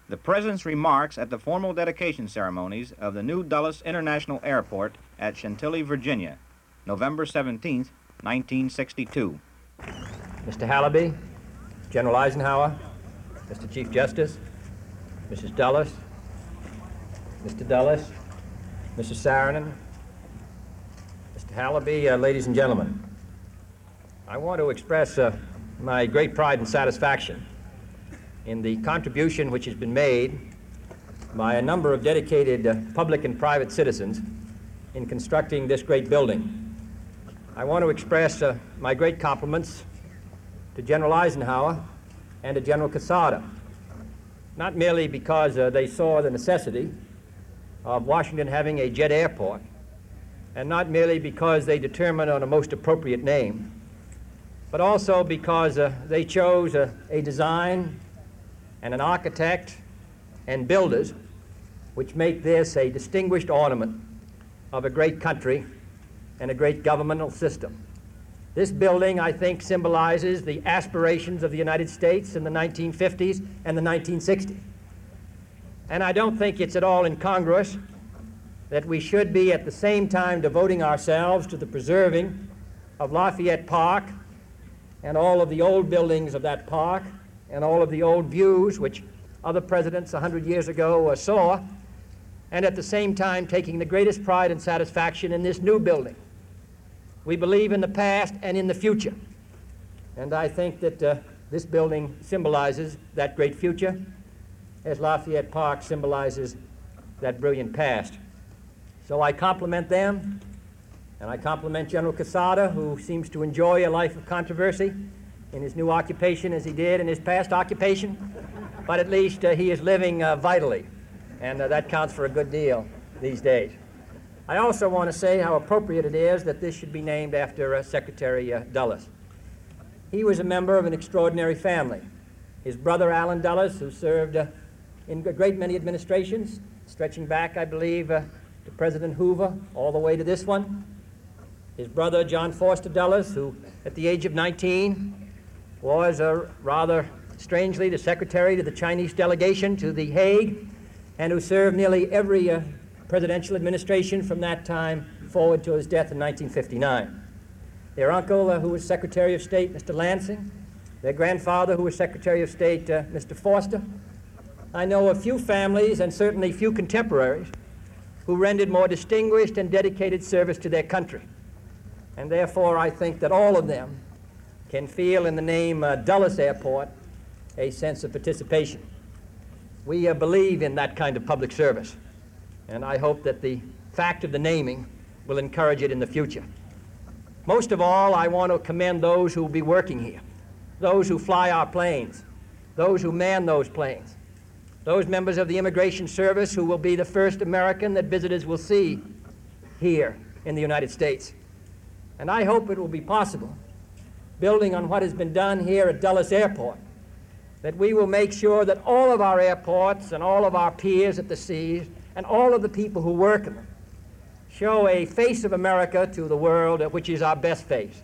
the President's remarks at the formal dedication ceremonies of the new Dulles International Airport at Chantilly, Virginia, November 17, 1962. Mr. Halliby, General Eisenhower, Mr. Chief Justice, Mrs. Dulles, Mr. Dulles, Mrs. Saarinen, Mr. Halliby, ladies and gentlemen, I want to express my great pride and satisfaction in the contribution which has been made by a number of dedicated public and private citizens in constructing this great building. I want to express my great compliments to General Eisenhower and to General Quesada, not merely because they saw the necessity of Washington having a jet airport, and not merely because they determined on a most appropriate name, but also because they chose a design and an architect and builders which make this a distinguished ornament of a great country and a great governmental system. This building, I think, symbolizes the aspirations of the United States in the 1950s and the 1960s. And I don't think it's at all incongruous that we should be at the same time devoting ourselves to the preserving of Lafayette Park and all of the old buildings of that park and all of the old views which other presidents 100 years ago saw, and at the same time taking the greatest pride and satisfaction in this new building. We believe in the past and in the future, and I think that this building symbolizes that great future, as Lafayette Park symbolizes that brilliant past. So I compliment them, and I compliment General Quesada, who seems to enjoy a life of controversy in his new occupation as he did in his past occupation, but at least he is living vitally, and that counts for a good deal these days. I also want to say how appropriate it is that this should be named after Secretary Dulles. He was a member of an extraordinary family. His brother Allen Dulles, who served in a great many administrations, stretching back, I believe, to President Hoover, all the way to this one. His brother John Foster Dulles, who at the age of 19 was rather strangely the secretary to the Chinese delegation to The Hague, and who served nearly every presidential administration from that time forward to his death in 1959. Their uncle, who was Secretary of State, Mr. Lansing. Their grandfather, who was Secretary of State, Mr. Forster. I know a few families, and certainly few contemporaries, who rendered more distinguished and dedicated service to their country. And therefore, I think that all of them can feel in the name Dulles Airport a sense of participation. We believe in that kind of public service, and I hope that the fact of the naming will encourage it in the future. Most of all, I want to commend those who will be working here, those who fly our planes, those who man those planes, those members of the Immigration Service who will be the first American that visitors will see here in the United States. And I hope it will be possible, building on what has been done here at Dulles Airport, that we will make sure that all of our airports and all of our piers at the seas and all of the people who work in them show a face of America to the world which is our best face.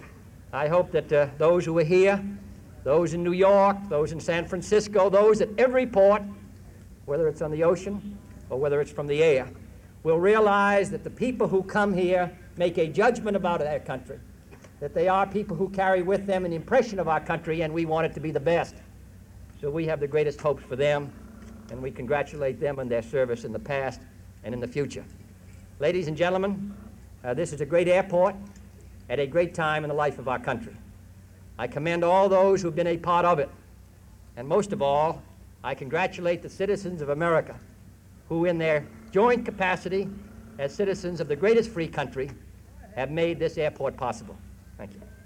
I hope that those who are here, those in New York, those in San Francisco, those at every port, whether it's on the ocean or whether it's from the air, will realize that the people who come here make a judgment about their country, that they are people who carry with them an impression of our country, and we want it to be the best. So we have the greatest hopes for them, and we congratulate them on their service in the past and in the future. Ladies and gentlemen, this is a great airport at a great time in the life of our country. I commend all those who've been a part of it, and most of all, I congratulate the citizens of America who, in their joint capacity as citizens of the greatest free country, have made this airport possible. Thank you.